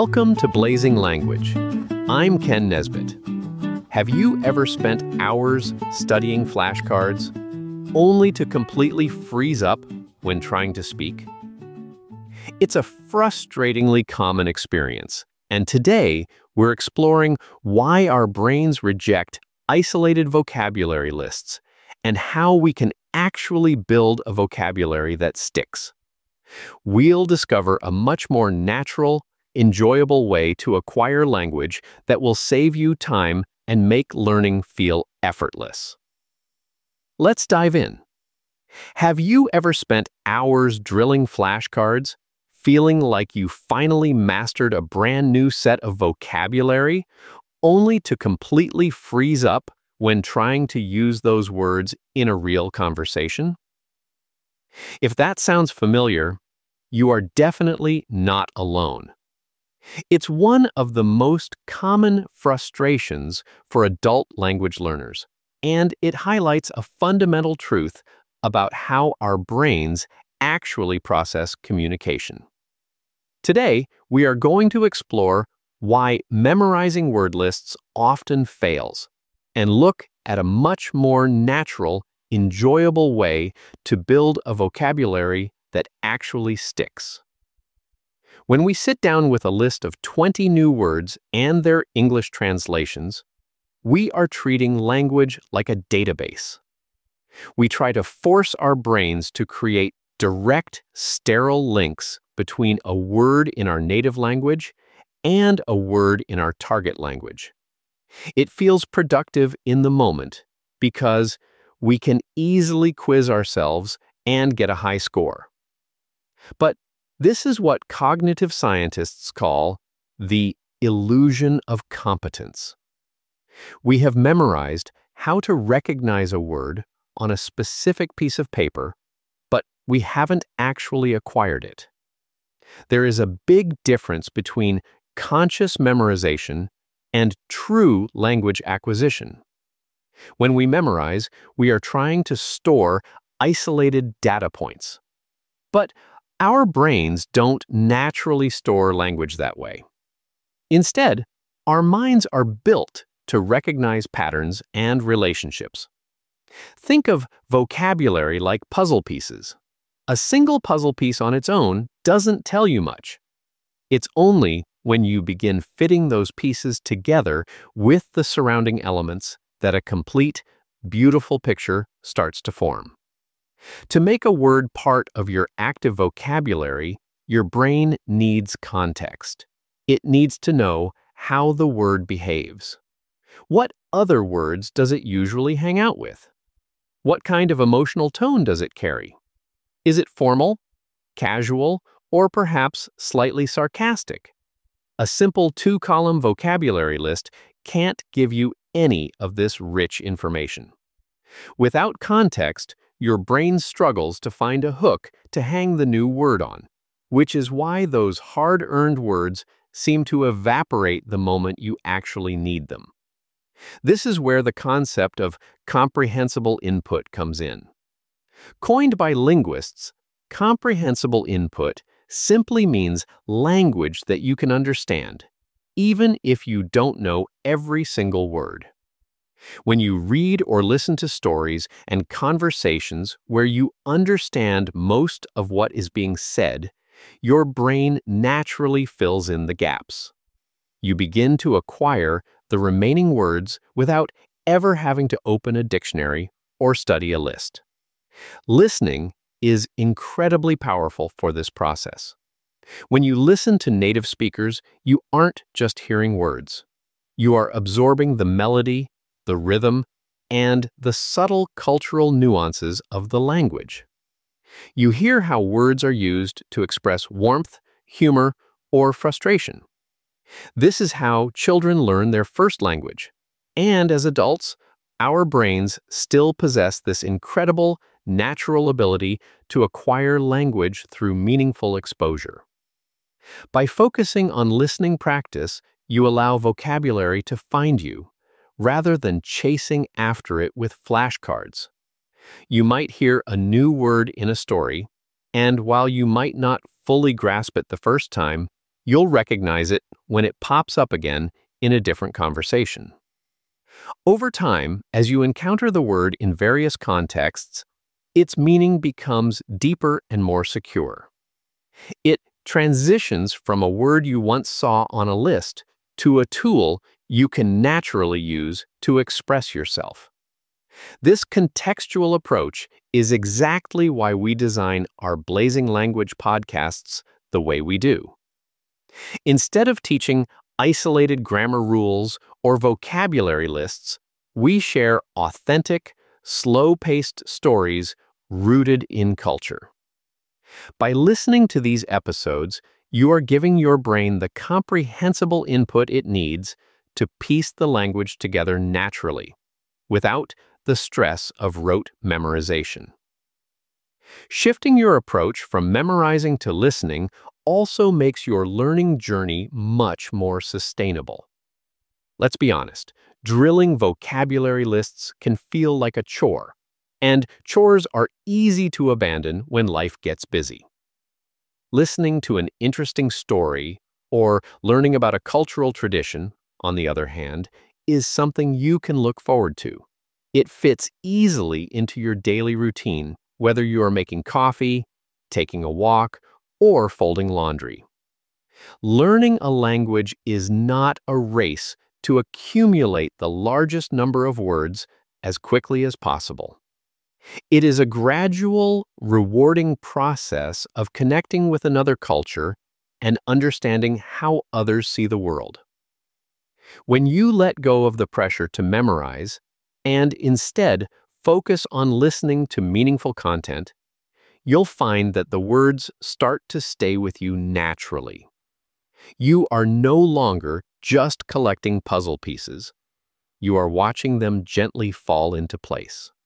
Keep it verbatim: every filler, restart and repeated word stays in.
Welcome to Blazing Language. I'm Ken Nesbitt. Have you ever spent hours studying flashcards only to completely freeze up when trying to speak? It's a frustratingly common experience, and today we're exploring why our brains reject isolated vocabulary lists and how we can actually build a vocabulary that sticks. We'll discover a much more natural, enjoyable way to acquire language that will save you time and make learning feel effortless. Let's dive in. Have you ever spent hours drilling flashcards, feeling like you finally mastered a brand new set of vocabulary, only to completely freeze up when trying to use those words in a real conversation? If that sounds familiar, you are definitely not alone. It's one of the most common frustrations for adult language learners, and it highlights a fundamental truth about how our brains actually process communication. Today, we are going to explore why memorizing word lists often fails, and look at a much more natural, enjoyable way to build a vocabulary that actually sticks. When we sit down with a list of twenty new words and their English translations, we are treating language like a database. We try to force our brains to create direct, sterile links between a word in our native language and a word in our target language. It feels productive in the moment because we can easily quiz ourselves and get a high score. But this is what cognitive scientists call the illusion of competence. We have memorized how to recognize a word on a specific piece of paper, but we haven't actually acquired it. There is a big difference between conscious memorization and true language acquisition. When we memorize, we are trying to store isolated data points. But our brains don't naturally store language that way. Instead, our minds are built to recognize patterns and relationships. Think of vocabulary like puzzle pieces. A single puzzle piece on its own doesn't tell you much. It's only when you begin fitting those pieces together with the surrounding elements that a complete, beautiful picture starts to form. To make a word part of your active vocabulary, your brain needs context. It needs to know how the word behaves. What other words does it usually hang out with? What kind of emotional tone does it carry? Is it formal, casual, or perhaps slightly sarcastic? A simple two-column vocabulary list can't give you any of this rich information. Without context, your brain struggles to find a hook to hang the new word on, which is why those hard-earned words seem to evaporate the moment you actually need them. This is where the concept of comprehensible input comes in. Coined by linguists, comprehensible input simply means language that you can understand, even if you don't know every single word. When you read or listen to stories and conversations where you understand most of what is being said, your brain naturally fills in the gaps. You begin to acquire the remaining words without ever having to open a dictionary or study a list. Listening is incredibly powerful for this process. When you listen to native speakers, you aren't just hearing words. You are absorbing the melody, the rhythm, and the subtle cultural nuances of the language. You hear how words are used to express warmth, humor, or frustration. This is how children learn their first language. And as adults, our brains still possess this incredible, natural ability to acquire language through meaningful exposure. By focusing on listening practice, you allow vocabulary to find you, rather than chasing after it with flashcards. You might hear a new word in a story, and while you might not fully grasp it the first time, You'll recognize it when it pops up again in a different conversation. Over time, as you encounter the word in various contexts, its meaning becomes deeper and more secure. It transitions from a word you once saw on a list to a tool you can naturally use to express yourself. This contextual approach is exactly why we design our Blazing Language podcasts the way we do. Instead of teaching isolated grammar rules or vocabulary lists, we share authentic, slow-paced stories rooted in culture. By listening to these episodes, you are giving your brain the comprehensible input it needs to piece the language together naturally, without the stress of rote memorization. Shifting your approach from memorizing to listening also makes your learning journey much more sustainable. Let's be honest, drilling vocabulary lists can feel like a chore, and chores are easy to abandon when life gets busy. Listening to an interesting story or learning about a cultural tradition, on the other hand, is something you can look forward to. It fits easily into your daily routine, whether you are making coffee, taking a walk, or folding laundry. Learning a language is not a race to accumulate the largest number of words as quickly as possible. It is a gradual, rewarding process of connecting with another culture and understanding how others see the world. When you let go of the pressure to memorize and instead focus on listening to meaningful content, you'll find that the words start to stay with you naturally. You are no longer just collecting puzzle pieces. You are watching them gently fall into place.